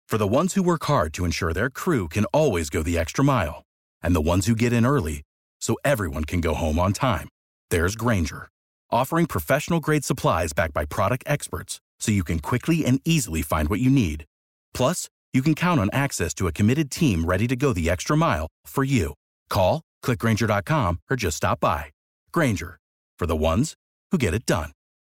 For the ones who work hard to ensure their crew can always go the extra mile, and the ones who get in early so everyone can go home on time, there's Grainger, offering professional-grade supplies backed by product experts so you can quickly and easily find what you need. Plus, you can count on access to a committed team ready to go the extra mile for you. Call, click Grainger.com, or just stop by. Grainger, for the ones who get it done.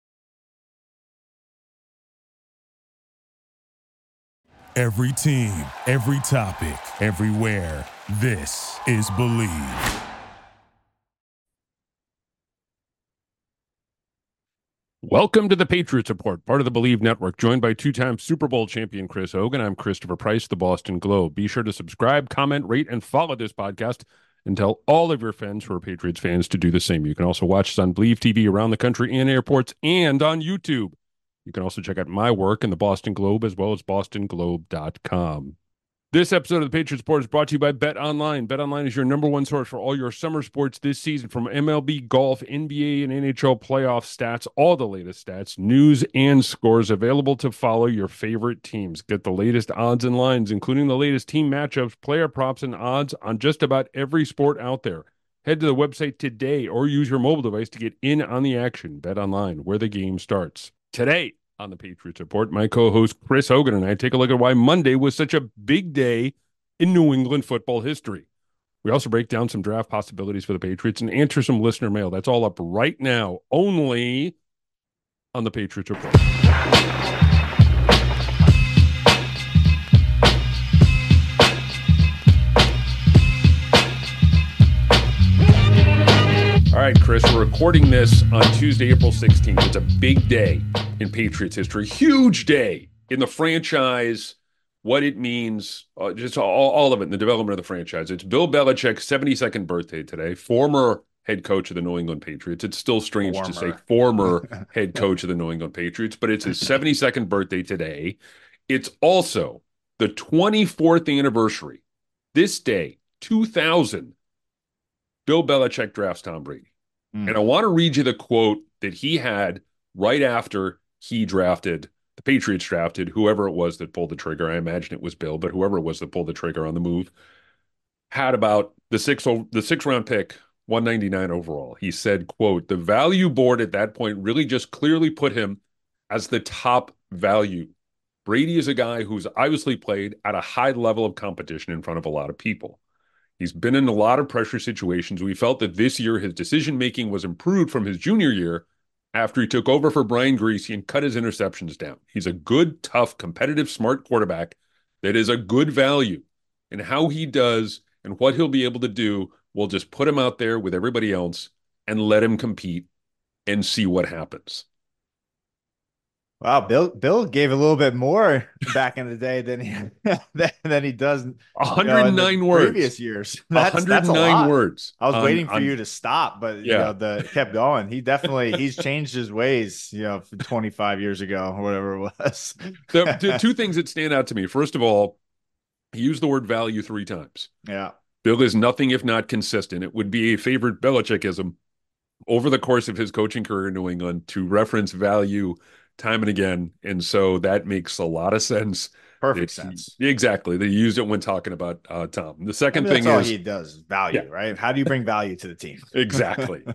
Every team, every topic, everywhere. This is Believe. Welcome to the Patriots Report, part of the Believe Network, joined by two-time Super Bowl champion Chris Hogan. I'm Christopher Price, the Boston Globe. Be sure to subscribe, comment, rate, and follow this podcast, and tell all of your friends who are Patriots fans to do the same. You can also watch us on Believe TV around the country in airports and on YouTube. You can also check out my work in the Boston Globe as well as bostonglobe.com. This episode of the Patriots Report is brought to you by BetOnline. BetOnline is your number one source for all your summer sports this season, from MLB, golf, NBA, and NHL playoff stats, all the latest stats, news, and scores available to follow your favorite teams. Get the latest odds and lines, including the latest team matchups, player props, and odds on just about every sport out there. Head to the website today or use your mobile device to get in on the action. BetOnline, where the game starts. Today on the Patriots Report, my co-host Chris Hogan and I take a look at why Monday was such a big day in New England football history. We also break down some draft possibilities for the Patriots and answer some listener mail. That's all up right now, only on the Patriots Report. All right, Chris, we're recording this on Tuesday, April 16th. It's a big day in Patriots history, huge day in the franchise, what it means, just all of it in the development of the franchise. It's Bill Belichick's 72nd birthday today, former head coach of the New England Patriots. It's still strange to say former head coach of the New England Patriots, but it's his 72nd birthday today. It's also the 24th anniversary, this day, 2000, Bill Belichick drafts Tom Brady. And I want to read you the quote that he had right after he drafted, the Patriots drafted, whoever it was that pulled the trigger. I imagine it was Bill, but whoever it was that pulled the trigger on the move, had about the sixth round pick, 199 overall. He said, quote, "The value board at that point really just clearly put him as the top value. Brady is a guy who's obviously played at a high level of competition in front of a lot of people. He's been in a lot of pressure situations. We felt that this year his decision-making was improved from his junior year after he took over for Brian Griese and cut his interceptions down. He's a good, tough, competitive, smart quarterback that is a good value. And how he does and what he'll be able to do, we'll just put him out there with everybody else and let him compete and see what happens." Wow, Bill gave a little bit more back in the day than he does 109 words. Previous years. 109 words. I was waiting for you to stop, but kept going. He's changed his ways, from 25 years ago or whatever it was. The two things that stand out to me. First of all, he used the word value 3 times. Yeah. Bill is nothing if not consistent. It would be a favorite Belichickism over the course of his coaching career in New England to reference value time and again. And so that makes a lot of sense. Perfect sense. Exactly. They used it when talking about Tom. The second thing that's is all he does, value, right? How do you bring value to the team? Exactly.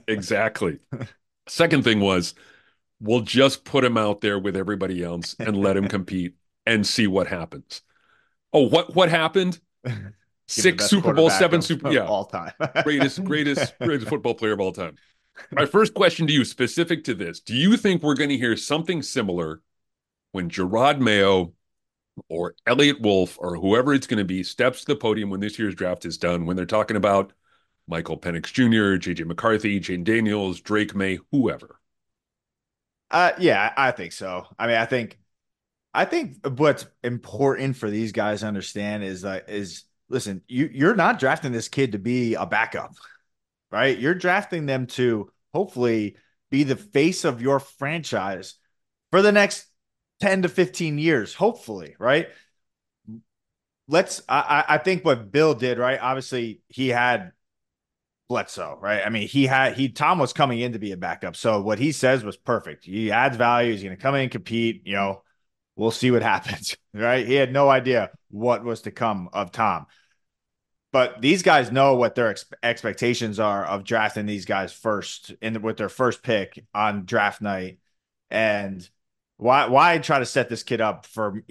Second thing was, we'll just put him out there with everybody else and let him compete and see what happens. Oh, what happened? 6 Super Bowl, 7 Super all time. greatest football player of all time. My first question to you, specific to this, do you think we're going to hear something similar when Gerard Mayo or Elliott Wolf or whoever it's going to be steps to the podium when this year's draft is done, when they're talking about Michael Penix Jr., J.J. McCarthy, Jane Daniels, Drake May, whoever? Yeah, I think so. I mean, I think what's important for these guys to understand is listen, you're not drafting this kid to be a backup. Right? You're drafting them to hopefully be the face of your franchise for the next 10 to 15 years, hopefully, right? I think what Bill did, right? Obviously, he had Bledsoe, right? I mean, Tom was coming in to be a backup. So what he says was perfect. He adds value. He's going to come in and compete, we'll see what happens, right? He had no idea what was to come of Tom. But these guys know what their expectations are of drafting these guys first with their first pick on draft night. And why try to set this kid up for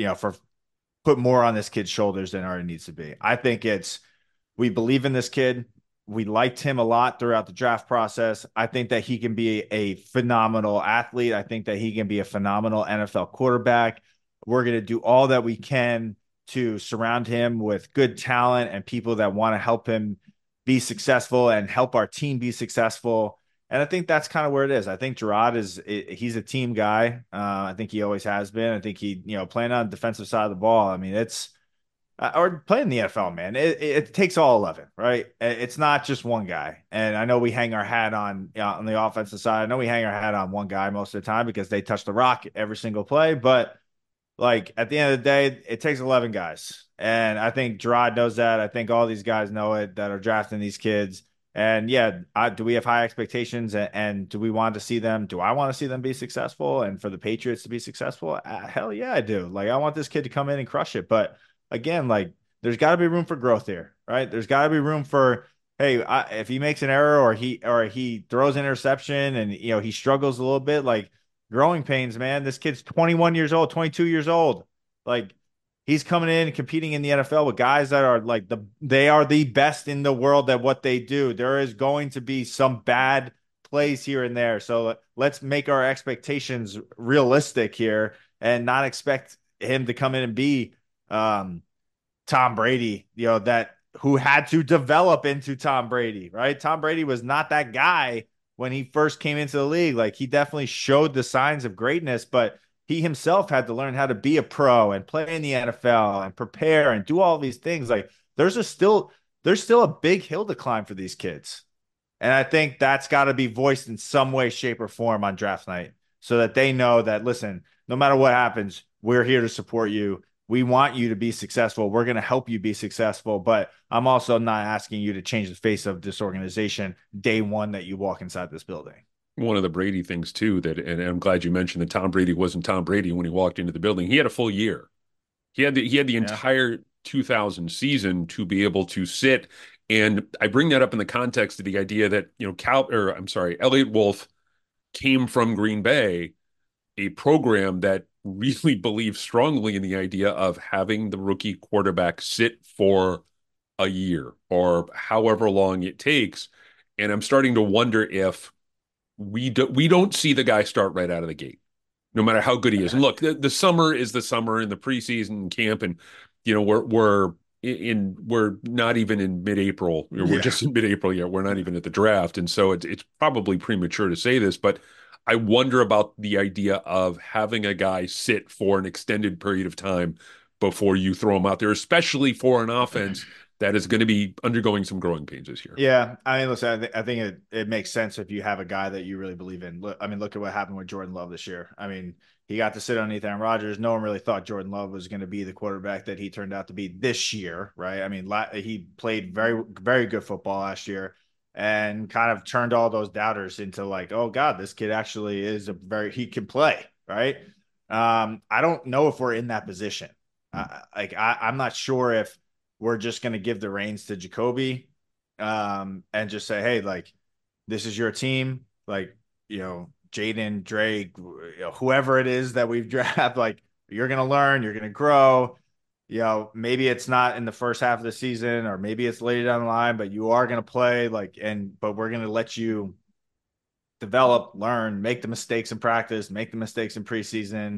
put more on this kid's shoulders than already needs to be. I think we believe in this kid. We liked him a lot throughout the draft process. I think that he can be a phenomenal athlete. I think that he can be a phenomenal NFL quarterback. We're going to do all that we can to surround him with good talent and people that want to help him be successful and help our team be successful. And I think that's kind of where it is. I think Gerard he's a team guy. I think he always has been. I think he, playing on the defensive side of the ball. I mean, it's or playing the NFL, man. It takes all 11, right? It's not just one guy. And I know we hang our hat on the offensive side. I know we hang our hat on one guy most of the time because they touch the rock every single play. But like at the end of the day, it takes 11 guys. And I think Gerard knows that. I think all these guys know it that are drafting these kids. And yeah, do we have high expectations and do we want to see them? Do I want to see them be successful and for the Patriots to be successful? Hell yeah, I do. Like I want this kid to come in and crush it. But again, like there's got to be room for growth here, right? There's got to be room for, hey, if he makes an error or he throws an interception and he struggles a little bit, like growing pains, man. This kid's 21 years old, 22 years old. Like he's coming in and competing in the NFL with guys that are like they are the best in the world at what they do. There is going to be some bad plays here and there. So let's make our expectations realistic here and not expect him to come in and be Tom Brady, that who had to develop into Tom Brady, right? Tom Brady was not that guy when he first came into the league. Like he definitely showed the signs of greatness, but he himself had to learn how to be a pro and play in the NFL and prepare and do all these things. Like there's still a big hill to climb for these kids. And I think that's got to be voiced in some way, shape, or form on draft night so that they know that, listen, no matter what happens, we're here to support you. We want you to be successful. We're going to help you be successful. But I'm also not asking you to change the face of this organization day one that you walk inside this building. One of the Brady things too and I'm glad you mentioned that Tom Brady wasn't Tom Brady when he walked into the building. He had a full year. He had the entire 2000 season to be able to sit. And I bring that up in the context of the idea that, Elliott Wolf came from Green Bay, a program that really believes strongly in the idea of having the rookie quarterback sit for a year or however long it takes. And I'm starting to wonder if we don't see the guy start right out of the gate, no matter how good he is. And look, the summer is the summer in the preseason camp, and we're not even in mid-April. We're just in mid-April yet. We're not even at the draft, and so it's probably premature to say this, but I wonder about the idea of having a guy sit for an extended period of time before you throw him out there, especially for an offense that is going to be undergoing some growing pains this year. Yeah. I mean, listen, I think it makes sense if you have a guy that you really believe in. Look at what happened with Jordan Love this year. I mean, he got to sit underneath Aaron Rodgers. No one really thought Jordan Love was going to be the quarterback that he turned out to be this year, right? I mean, he played very, very good football last year and kind of turned all those doubters into like, oh God, this kid actually is he can play, right? I don't know if we're in that position. I'm not sure if we're just going to give the reins to Jacoby and just say, hey, like, this is your team. Like, Jaden, Drake, whoever it is that we've drafted, like, you're going to learn, you're going to grow. Maybe it's not in the first half of the season or maybe it's later down the line, but you are going to play but we're going to let you develop, learn, make the mistakes in practice, make the mistakes in preseason.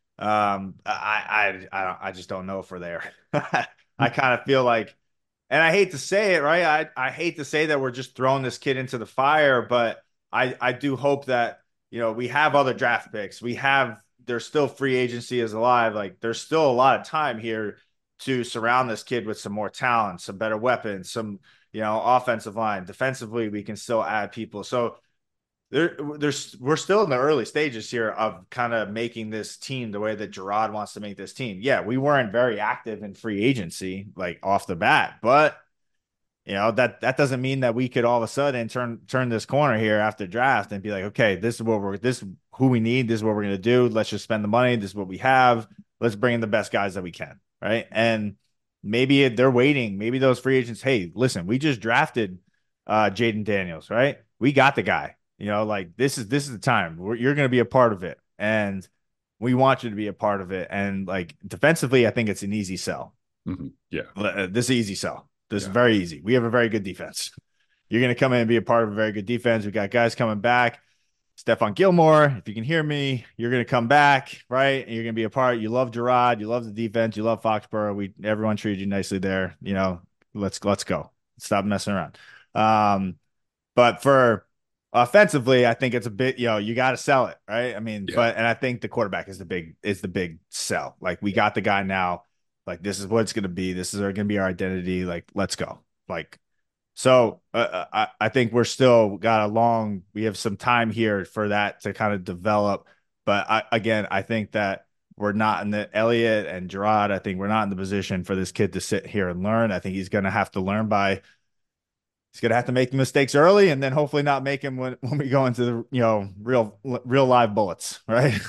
I just don't know if we're there. I kind of feel like, and I hate to say it, right? I hate to say that we're just throwing this kid into the fire, but I do hope that, we have other draft picks. There's still free agency is alive. Like there's still a lot of time here to surround this kid with some more talent, some better weapons, some, offensive line. Defensively, we can still add people. So we're still in the early stages here of kind of making this team the way that Gerard wants to make this team. Yeah, we weren't very active in free agency, like off the bat, but that doesn't mean that we could all of a sudden turn this corner here after draft and be like, okay, this is who we need. This is what we're gonna do. Let's just spend the money. This is what we have. Let's bring in the best guys that we can, right? And maybe they're waiting. Maybe those free agents, hey, listen, we just drafted Jaden Daniels, right? We got the guy. Like this is the time. You're gonna be a part of it, and we want you to be a part of it. And like defensively, I think it's an easy sell. Yeah. This is an easy sell. This is very easy. We have a very good defense. You're going to come in and be a part of a very good defense. We got guys coming back. Stephon Gilmore, if you can hear me, you're going to come back, right? And you're going to be a part. You love Gerard. You love the defense. You love Foxborough. Everyone treated you nicely there. Let's go. Stop messing around. But for offensively, I think it's a bit, you got to sell it, right? I mean, and I think the quarterback is the big sell. Like we got the guy now. Like, this is what it's going to be. This is going to be our identity. Like, let's go. Like, so I think we're still we have some time here for that to kind of develop. But I think that we're not in the Elliott and Gerard. I think we're not in the position for this kid to sit here and learn. I think he's going to have to learn he's going to have to make the mistakes early and then hopefully not make them when we go into the, real live bullets. Right.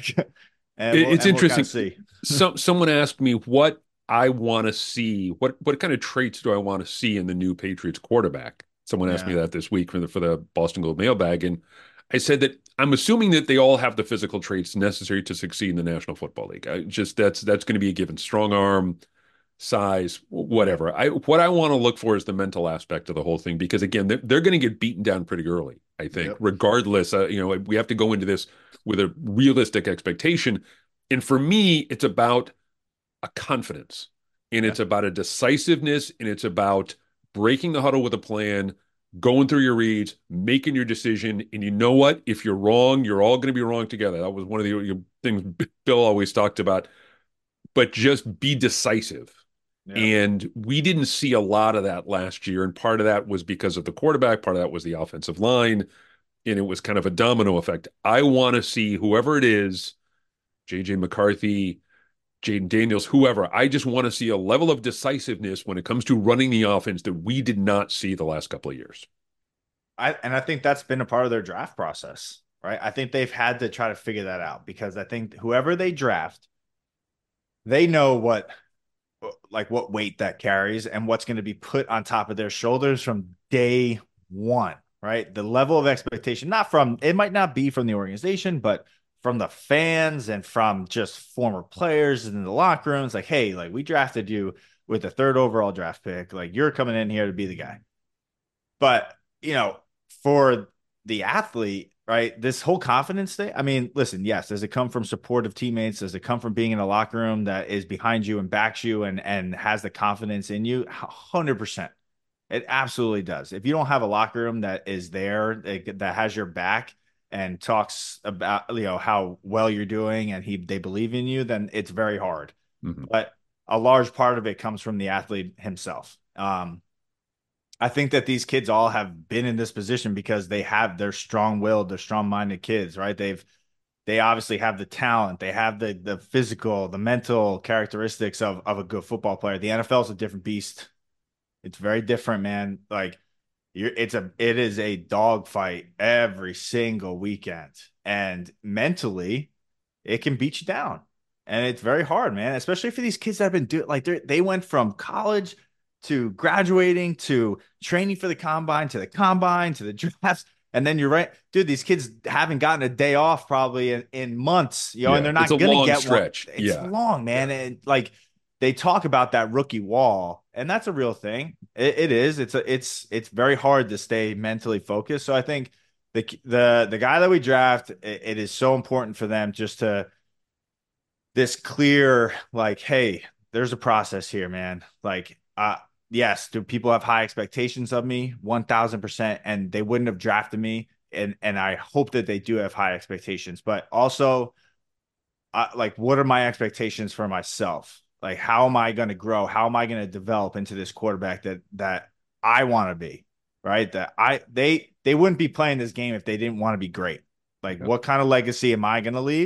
It's interesting. Someone asked me what I want to see. What kind of traits do I want to see in the new Patriots quarterback? Someone asked me that this week for the Boston Globe mailbag, and I said that I'm assuming that they all have the physical traits necessary to succeed in the National Football League. That's going to be a given: strong arm, size, whatever. What I want to look for is the mental aspect of the whole thing, because again, they're going to get beaten down pretty early. I think, regardless, we have to go into this with a realistic expectation. And for me, it's about a confidence, and it's about a decisiveness, and it's about breaking the huddle with a plan, going through your reads, making your decision. And you know what? If you're wrong, you're all going to be wrong together. That was one of the things Bill always talked about. But just be decisive. Yeah. And we didn't see a lot of that last year. And part of that was because of the quarterback. Part of that was the offensive line. And it was kind of a domino effect. I want to see whoever it is, J.J. McCarthy, Jaden Daniels, whoever. I just want to see a level of decisiveness when it comes to running the offense that we did not see the last couple of years. I think that's been a part of their draft process, right? I think they've had to try to figure that out, because I think whoever they draft, they know what weight that carries and what's going to be put on top of their shoulders from day one, right? The level of expectation, it might not be from the organization, but from the fans and from just former players in the locker rooms. Like, hey, like, we drafted you with the 3rd overall draft pick. Like, you're coming in here to be the guy. But, for the athlete, right, this whole confidence thing, I mean, listen, yes, does it come from supportive teammates? Does it come from being in a locker room that is behind you and backs you and has the confidence in you? 100%. It absolutely does. If you don't have a locker room that is there, that has your back and talks about, how well you're doing and they believe in you, then it's very hard. Mm-hmm. But a large part of it comes from the athlete himself. I think that these kids all have been in this position because they're strong-willed, they're strong-minded kids, right? They obviously have the talent, they have the physical, the mental characteristics of a good football player. The NFL is a different beast. It's very different, man. Like, it is a dogfight every single weekend, and mentally it can beat you down, and it's very hard, man, especially for these kids that have been doing, like, they went from college to graduating to training for the combine to the drafts. And then you're right, dude, these kids haven't gotten a day off probably in months, and they're not going to get stretch. One. It's long, man. Yeah. And like, they talk about that rookie wall, and that's a real thing. It is. It's very hard to stay mentally focused. So I think the guy that we draft, it is so important for them just to this clear, like, hey, there's a process here, man. Like, yes, do people have high expectations of me? 1,000%, and they wouldn't have drafted me. And I hope that they do have high expectations, but also, like, what are my expectations for myself? Like, how am I going to grow? How am I going to develop into this quarterback that I want to be, right? They wouldn't be playing this game if they didn't want to be great. Like, what kind of legacy am I going to leave?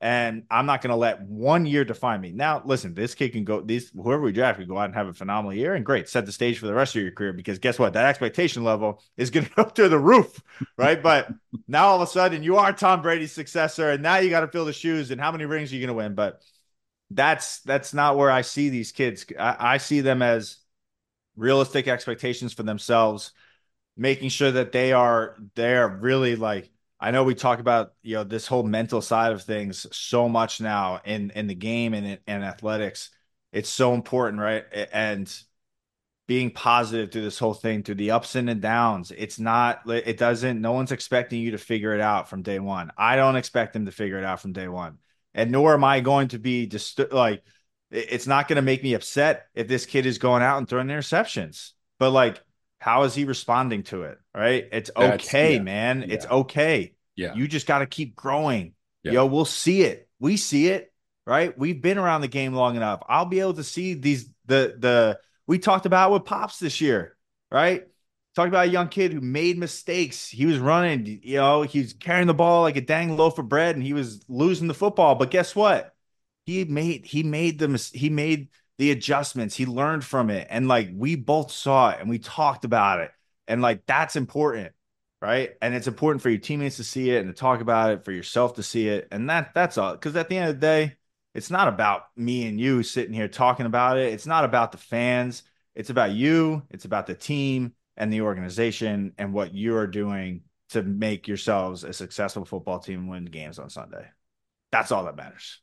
And I'm not going to let 1 year define me. Now, listen, this kid can go, whoever we draft can go out and have a phenomenal year and great, set the stage for the rest of your career because guess what? That expectation level is going to go through the roof, right? But now all of a sudden you are Tom Brady's successor and now you got to fill the shoes and how many rings are you going to win? But that's not where I see these kids. I see them as realistic expectations for themselves, making sure that they're really like, I know we talk about, this whole mental side of things so much now in the game and athletics. It's so important, right? And being positive through this whole thing, through the ups and the downs. No one's expecting you to figure it out from day one. I don't expect them to figure it out from day one. And nor am I going to be like, it's not going to make me upset if this kid is going out and throwing interceptions, but like, how is he responding to it? Right. It's okay, man. Yeah. It's okay. Yeah. You just got to keep growing. Yeah. We'll see it. We see it. Right. We've been around the game long enough. I'll be able to see we talked about with Pops this year, right? Talked about a young kid who made mistakes. He was running, he was carrying the ball like a dang loaf of bread and he was losing the football. But guess what? He made the adjustments. He learned from it. And like, we both saw it and we talked about it. And like, that's important, right? And it's important for your teammates to see it and to talk about it, for yourself to see it. And that's all. Because at the end of the day, it's not about me and you sitting here talking about it. It's not about the fans. It's about you. It's about the team and the organization and what you're doing to make yourselves a successful football team and win games on Sunday. That's all that matters.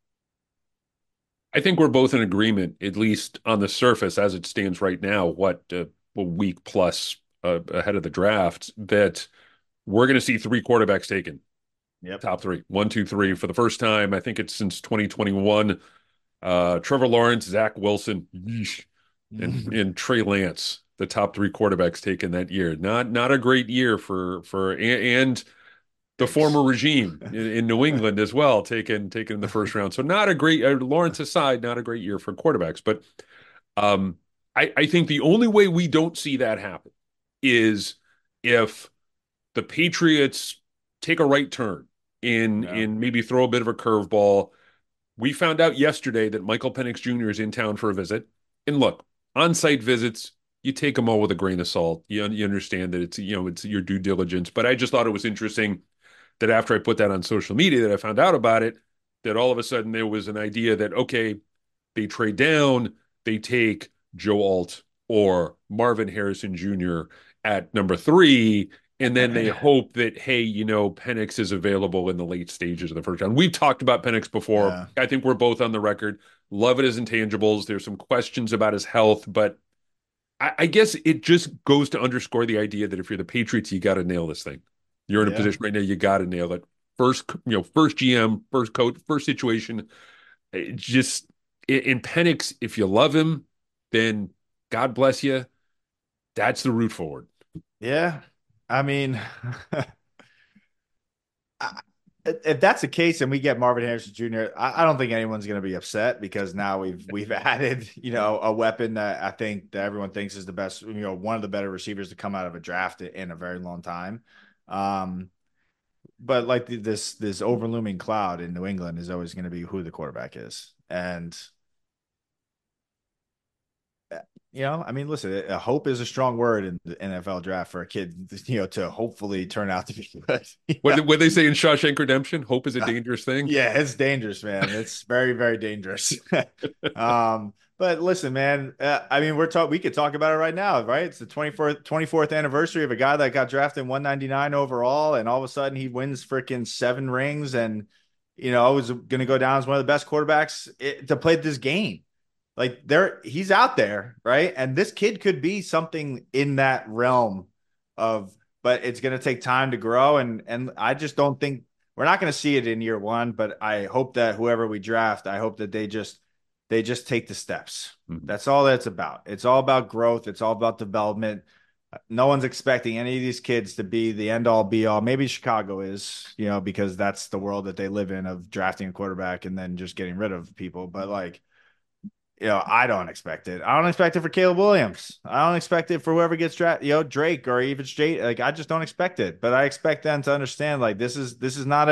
I think we're both in agreement, at least on the surface as it stands right now, a week plus ahead of the draft, that we're going to see 3 quarterbacks taken. Yep. Top 3, 1, 2, 3 for the first time. I think it's since 2021. Trevor Lawrence, Zach Wilson, and Trey Lance, the top 3 quarterbacks taken that year. Not a great year for the former regime in New England as well, taken in the first round. So not a great, Lawrence aside, not a great year for quarterbacks. But I think the only way we don't see that happen is if the Patriots take a right turn in maybe throw a bit of a curveball. We found out yesterday that Michael Penix Jr. is in town for a visit. And look, on-site visits, you take them all with a grain of salt. You understand that it's your due diligence. But I just thought it was interesting that after I put that on social media, that I found out about it, that all of a sudden there was an idea that, okay, they trade down, they take Joe Alt or Marvin Harrison Jr. at number 3, and then they hope that, hey, Penix is available in the late stages of the first round. We've talked about Penix before. Yeah. I think we're both on the record. Love it as intangibles. There's some questions about his health, but I guess it just goes to underscore the idea that if you're the Patriots, you got to nail this thing. You're in a position right now, you got to nail it. First GM, first coach, first situation. In Penix, if you love him, then God bless you. That's the route forward. Yeah. I mean, if that's the case and we get Marvin Harrison Jr., I don't think anyone's going to be upset because now we've added, a weapon that I think that everyone thinks is the best, one of the better receivers to come out of a draft in a very long time. But like this overlooming cloud in New England is always going to be who the quarterback is. And I mean, listen, hope is a strong word in the NFL draft for a kid, to hopefully turn out to be good. What they say in Shawshank Redemption, hope is a dangerous thing. Yeah, it's dangerous, man. It's very, very dangerous. But listen, man, I mean, we could talk about it right now, right? It's the 24th anniversary of a guy that got drafted 199 overall, and all of a sudden he wins freaking 7 rings, and was going to go down as one of the best quarterbacks to play this game. Like he's out there, right? And this kid could be something in that realm but it's going to take time to grow. And I just don't think we're not going to see it in year 1, but I hope that whoever we draft, I hope that they just take the steps. Mm-hmm. That's all that's about. It's all about growth. It's all about development. No one's expecting any of these kids to be the end all be all. Maybe Chicago is, because that's the world that they live in of drafting a quarterback and then just getting rid of people. But like, I don't expect it. I don't expect it for Caleb Williams. I don't expect it for whoever gets drafted, Drake or even Jake. Like, I just don't expect it. But I expect them to understand, like, this is not a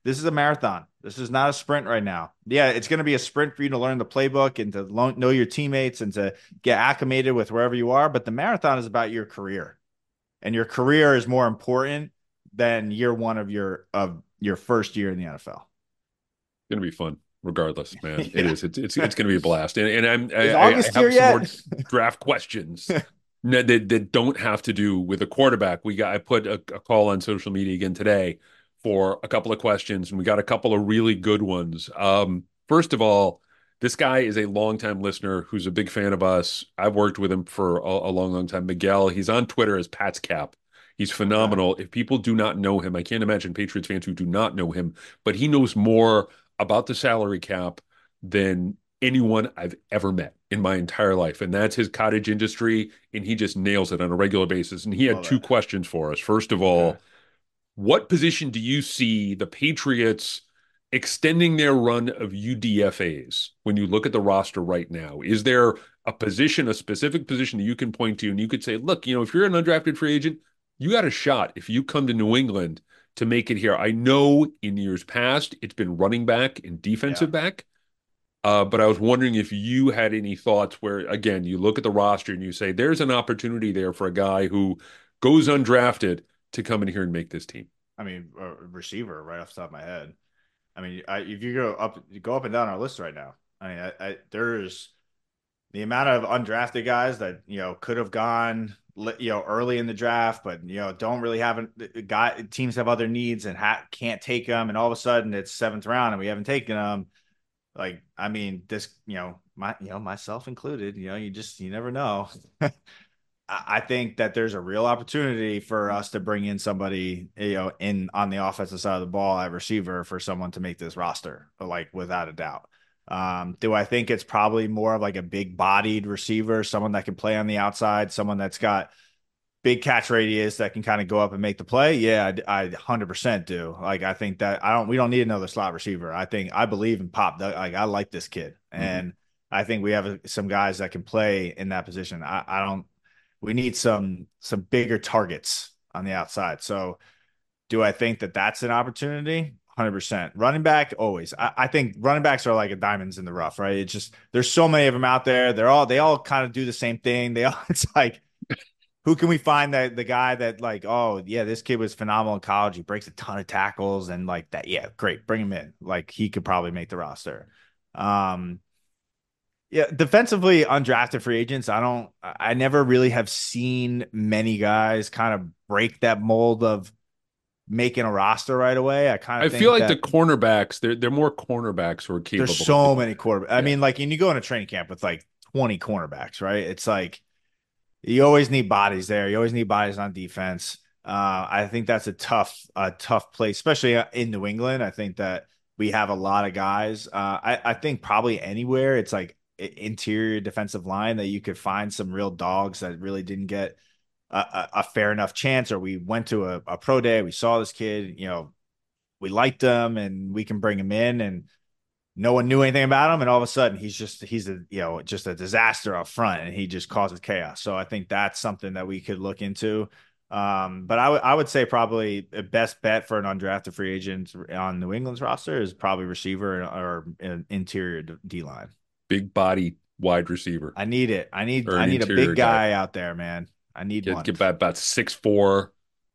This is a marathon. This is not a sprint right now. Yeah, it's going to be a sprint for you to learn the playbook and to know your teammates and to get acclimated with wherever you are. But the marathon is about your career, and your career is more important than year one of your first year in the NFL. It's going to be fun regardless, man. It Yeah. is. It's going to be a blast. Is I August here have some more yet? draft questions that don't have to do with a quarterback. I put a call on social media again today for a couple of questions, and we got a couple of really good ones. First of all, this guy is a longtime listener who's a big fan of us. I've worked with him for a long, long time. Miguel, he's on Twitter as Pat's Cap. He's Okay. phenomenal. If people do not know him, I can't imagine Patriots fans who do not know him, but he knows more about the salary cap than anyone I've ever met in my entire life. And that's his cottage industry. And he just nails it on a regular basis. And he had Love two it. questions for us. First of Okay. all, what position do you see the Patriots extending their run of UDFAs when you look at the roster right now? Is there a position, a specific position that you can point to and you could say, look, if you're an undrafted free agent, you got a shot if you come to New England to make it here. I know in years past it's been running back and Yeah. defensive back, but I was wondering if you had any thoughts where, again, you look at the roster and you say, there's an opportunity there for a guy who goes undrafted to come in here and make this team. I mean, receiver right off the top of my head. I mean, if you go up and down our list right now. I mean, there's the amount of undrafted guys that could have gone early in the draft, but don't really have got teams have other needs and can't take them, and all of a sudden it's seventh round and we haven't taken them. Like, I mean, this myself included. You never know. I think that there's a real opportunity for us to bring in somebody, in on the offensive side of the ball at receiver for someone to make this roster, like without a doubt. Do I think it's probably more of like a big bodied receiver, someone that can play on the outside, someone that's got big catch radius that can kind of go up and make the play? Yeah, I 100% do. Like, I think that we don't need another slot receiver. I believe in Pop. Like, I like this kid. Mhm. And I think we have some guys that can play in that position. I don't, we need some bigger targets on the outside. So do I think that that's an opportunity? 100%. Running back, always. I think running backs are like a diamonds in the rough, right? It's just there's so many of them out there. They all kind of do the same thing. It's like, who can we find that the guy that, like, oh yeah, this kid was phenomenal in college. He breaks a ton of tackles and like that. Yeah, great. Bring him in. Like, he could probably make the roster. Um, yeah, defensively undrafted free agents. I never really have seen many guys kind of break that mold of making a roster right away. I kind I of feel think like the that cornerbacks, they're more cornerbacks who are there's capable of so doing many that. quarterbacks. I Yeah. mean, like, and you go in a training camp with like 20 cornerbacks, right? It's like you always need bodies there. You always need bodies on defense. I think that's a tough place, especially in New England. I think that we have a lot of guys. I think probably anywhere it's like interior defensive line that you could find some real dogs that really didn't get a fair enough chance, or we went to a pro day, we saw this kid, we liked him, and we can bring him in, and no one knew anything about him, and all of a sudden he's a just a disaster up front, and he just causes chaos. So I think that's something that we could look into. But I would say probably the best bet for an undrafted free agent on New England's roster is probably receiver or an interior D line. Big body wide receiver I need it. or I an need a interior big guy. guy out there, man. I need one. Get about 6'4",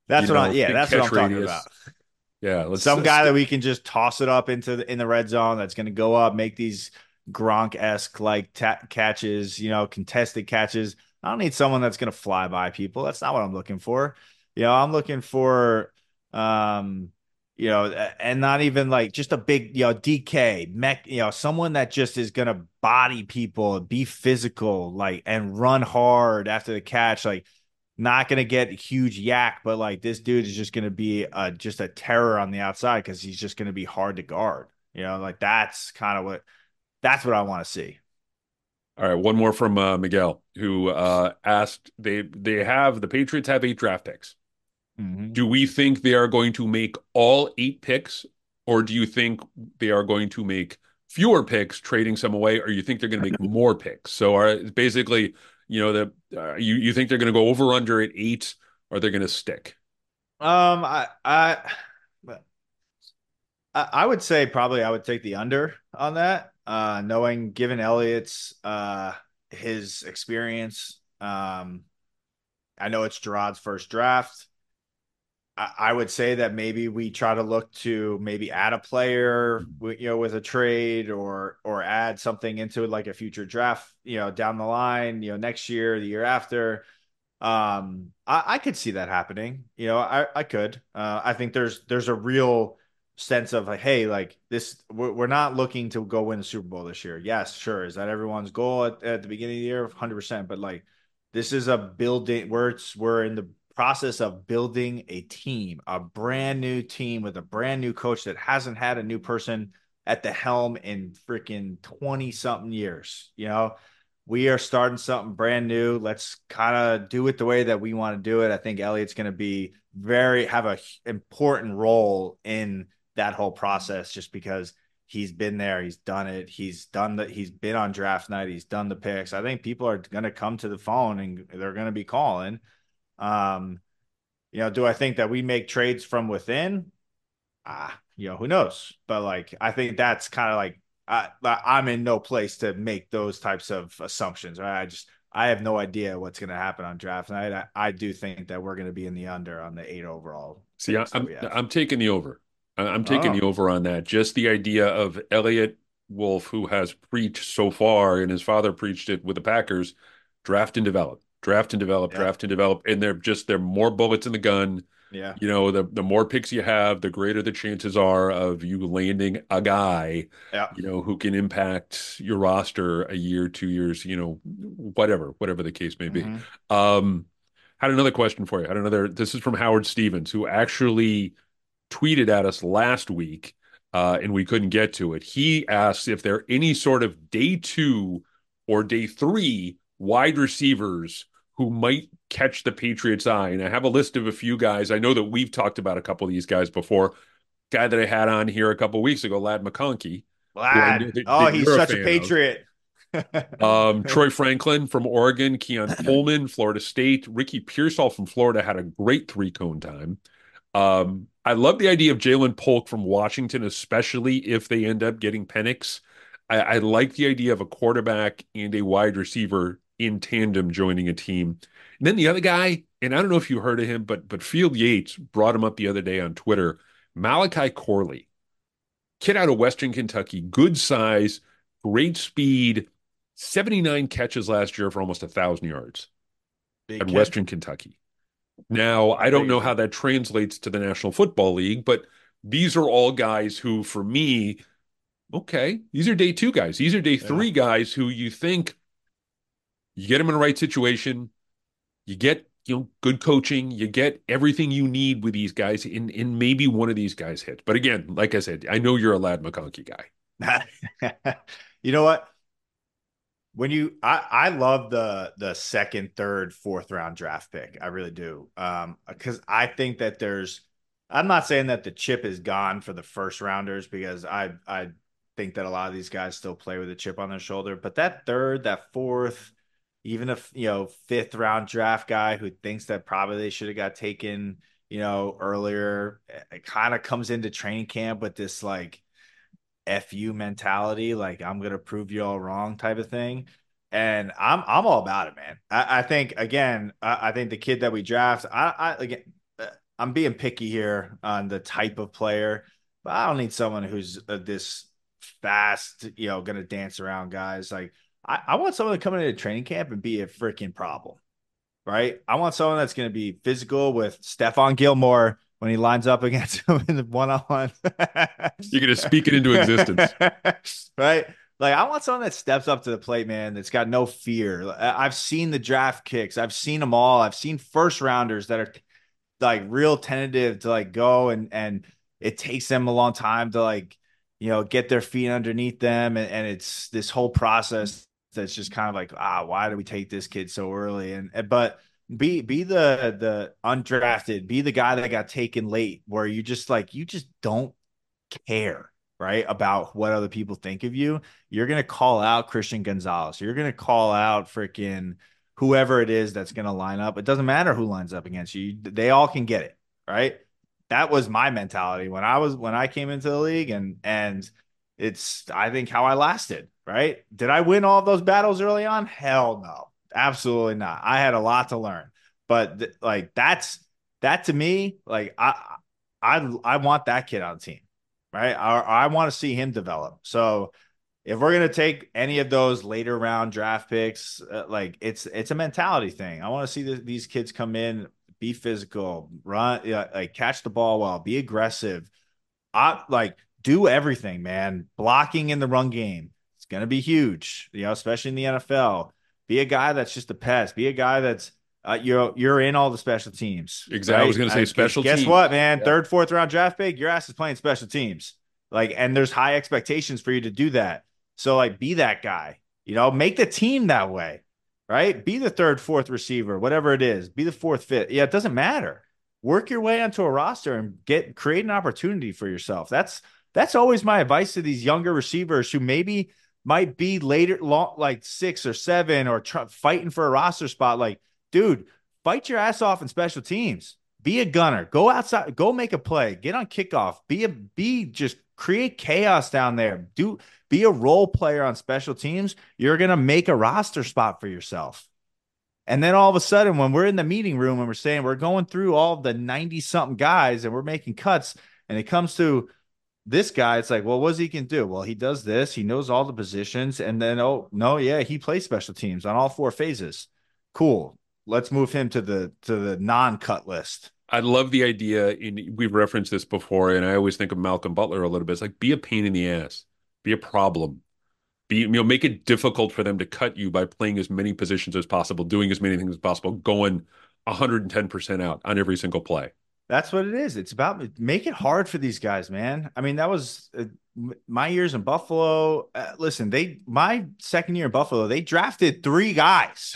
Yeah, big that's what I'm catch talking about. radius. Yeah, let's Some guy that we can just toss it up in the red zone that's going to go up, make these Gronk-esque like catches, contested catches. I don't need someone that's going to fly by people. That's not what I'm looking for. I'm looking for, um, and not even like just a big, DK mech, someone that just is going to body people, be physical, like, and run hard after the catch, like, not going to get huge yak, but like this dude is just going to be just a terror on the outside because he's just going to be hard to guard. Like, that's what I want to see. All right, one more from Miguel, who asked, the Patriots have 8 draft picks. Mm-hmm. Do we think they are going to make all 8 picks, or do you think they are going to make fewer picks, trading some away, or you think they're going to make more picks? So basically, you think they're going to go over under at 8, or they're going to stick? I I would say probably I would take the under on that. Knowing given Elliott's his experience, I know it's Gerard's first draft. I would say that maybe we try to look to maybe add a player, with a trade or add something into it like a future draft, down the line, next year, the year after. I could see that happening. I could. I think there's a real sense of like, hey, like this, we're not looking to go win the Super Bowl this year. Yes, sure. Is that everyone's goal at the beginning of the year? 100%. But like, this is a building where we're in the process of building a team, a brand new team with a brand new coach that hasn't had a new person at the helm in freaking 20 something years. We are starting something brand new. Let's kind of do it the way that we want to do it. I think Elliott's going to be have a important role in that whole process just because he's been there, he's done it, he's been on draft night, he's done the picks. I think people are going to come to the phone and they're going to be calling. Do I think that we make trades from within? Who knows? But like, I think that's kind of like I'm in no place to make those types of assumptions. Right? I have no idea what's going to happen on draft night. I do think that we're going to be in the under on the 8 overall. See, I'm taking the over. I'm taking the Oh, over on that. Just the idea of Elliott Wolf, who has preached so far, and his father preached it with the Packers, draft and develop, draft and develop, yeah, draft and develop, and they're more bullets in the gun. yeah, The more picks you have, the greater the chances are of you landing a guy, yeah. who can impact your roster a year, 2 years, whatever the case may be. Mm-hmm. Had another question for you. This is from Howard Stevens, who actually tweeted at us last week, and we couldn't get to it. He asks if there are any sort of day 2 or day 3 wide receivers who might catch the Patriots' eye. And I have a list of a few guys. I know that we've talked about a couple of these guys before. Guy that I had on here a couple of weeks ago, Lad McConkey, who I know Vlad. Oh, that he's you're a such a fan of. patriot. Troy Franklin from Oregon, Keon Coleman, Florida State, Ricky Pearsall from Florida had a great 3-cone time. I love the idea of Jalen Polk from Washington, especially if they end up getting Penix. I like the idea of a quarterback and a wide receiver in tandem joining a team. And then the other guy, and I don't know if you heard of him, but Field Yates brought him up the other day on Twitter. Malachi Corley, kid out of Western Kentucky, good size, great speed, 79 catches last year for almost 1,000 yards Big at kid. Western Kentucky. Now, I How don't big know is how he? that translates to the National Football League, but these are all guys who, for me, okay, these are day 2 guys. These are day Yeah. 3 guys who you think you get them in the right situation, you get good coaching, you get everything you need with these guys, and maybe one of these guys hits. But again, like I said, I know you're a Lad McConkey guy. You know what? I love the second, third, fourth round draft pick. I really do. Because I think that I'm not saying that the chip is gone for the first rounders because I think that a lot of these guys still play with a chip on their shoulder, but that third, that fourth, even if fifth round draft guy who thinks that probably they should have got taken, earlier, it kind of comes into training camp with this like FU mentality, like I'm gonna prove you all wrong type of thing. And I'm all about it, man. I think again, I think the kid that we draft, again, I'm being picky here on the type of player, but I don't need someone who's this fast, gonna dance around guys. Like I want someone to come into training camp and be a freaking problem, right? I want someone that's going to be physical with Stephon Gilmore when he lines up against him in the one-on-one. You're going to speak it into existence. Right? Like I want someone that steps up to the plate, man, that's got no fear. I've seen the draft kicks. I've seen them all. I've seen first rounders that are like real tentative to like go and it takes them a long time to like, get their feet underneath them. And it's this whole process that's just kind of like, why do we take this kid so early? But be the undrafted, be the guy that got taken late where you just don't care, right? About what other people think of you. You're going to call out Christian Gonzalez. You're going to call out freaking whoever it is that's going to line up. It doesn't matter who lines up against you. They all can get it, right? that was my mentality when I came into the league, and it's, I think, how I lasted, right? Did I win all of those battles early on? Hell no. Absolutely not. I had a lot to learn. But like that to me, like I want that kid on the team, right? I want to see him develop. So if we're gonna take any of those later round draft picks, like it's a mentality thing. I want to see these kids come in, be physical, run, like catch the ball well, be aggressive. Do everything, man. Blocking in the run game, it's gonna be huge, especially in the NFL. Be a guy that's just a pest. Be a guy that's you're in all the special teams. Exactly. Right? I was going to say special teams. Guess what, man? Yeah. 3rd, 4th round draft pick, your ass is playing special teams. Like, and there's high expectations for you to do that. So, like, be that guy. Make the team that way, right? Be the 3rd, 4th receiver, whatever it is. Be the 4th, 5th. Yeah, it doesn't matter. Work your way onto a roster and create an opportunity for yourself. That's always my advice to these younger receivers who maybe might be later, like 6 or 7, or fighting for a roster spot. Like, dude, fight your ass off in special teams. Be a gunner. Go outside. Go make a play. Get on kickoff. Just create chaos down there. Be a role player on special teams. You're going to make a roster spot for yourself. And then all of a sudden, when we're in the meeting room and we're saying we're going through all the 90-something guys and we're making cuts, and it comes to this guy, it's like, well, what does he can do? Well, he does this. He knows all the positions. And then, oh, no, yeah, he plays special teams on all 4 phases. Cool. Let's move him to the non-cut list. I love the idea. We've referenced this before, and I always think of Malcolm Butler a little bit. It's like, be a pain in the ass, be a problem, make it difficult for them to cut you by playing as many positions as possible, doing as many things as possible, going 110% out on every single play. That's what it is. It's about make it hard for these guys, man. I mean, that was my years in Buffalo. Listen, my second year in Buffalo, they drafted 3 guys.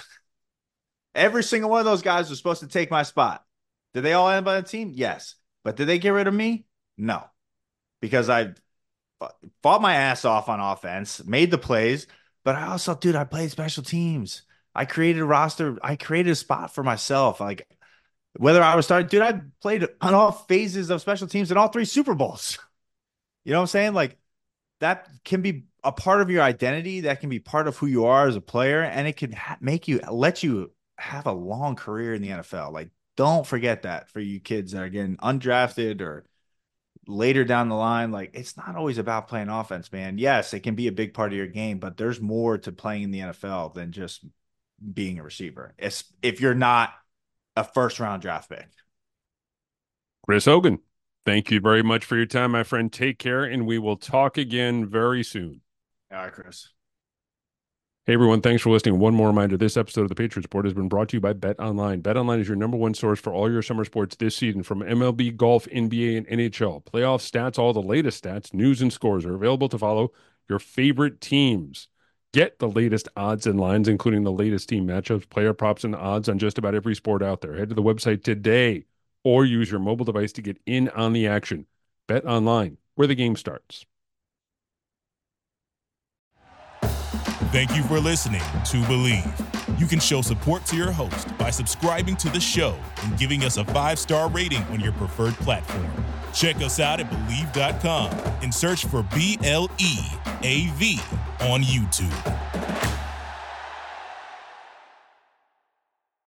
Every single one of those guys was supposed to take my spot. Did they all end up on the team? Yes. But did they get rid of me? No. Because I fought my ass off on offense, made the plays, but I also, dude, I played special teams. I created a roster. I created a spot for myself. Like, whether I was starting, dude, I played on all phases of special teams in all 3 Super Bowls. You know what I'm saying? Like, that can be a part of your identity. That can be part of who you are as a player. And it can let you have a long career in the NFL. Like, don't forget that for you kids that are getting undrafted or later down the line. Like, it's not always about playing offense, man. Yes, it can be a big part of your game, but there's more to playing in the NFL than just being a receiver. If you're not a 1st round draft pick. Chris Hogan, thank you very much for your time, my friend. Take care, and we will talk again very soon. All right, Chris. Hey, everyone. Thanks for listening. One more reminder, this episode of the Patriots Report has been brought to you by BetOnline. BetOnline is your #1 source for all your summer sports this season, from MLB, golf, NBA, and NHL. Playoff stats, all the latest stats, news, and scores are available to follow your favorite teams. Get the latest odds and lines, including the latest team matchups, player props, and odds on just about every sport out there. Head to the website today or use your mobile device to get in on the action. BetOnline, where the game starts. Thank you for listening to Believe. You can show support to your host by subscribing to the show and giving us a 5-star rating on your preferred platform. Check us out at Believe.com and search for BLEAV on YouTube.